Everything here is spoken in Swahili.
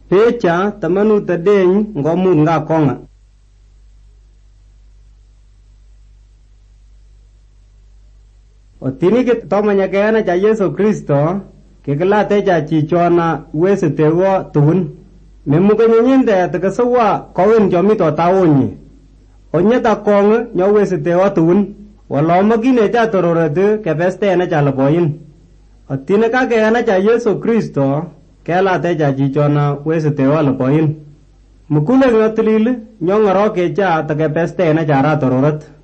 Pecha tamanu tadeny ngomun nga konga. Otini ke tomanya kayana cha Yesu Kristo kikilate cha chichona wesi tewo tuhun. Memuka nyinde takasawa kawin jomito taonyi. Onyeta kong nyo wesi tewo tuhun. Waloma gine cha tororete kepeste na cha laboyin. Otini ka kayana cha Yesu Kristo kelate cha chichona wesi tewo laboyin. Mukule ngatilil nyo ngaroke cha takepeste na cha ratororet.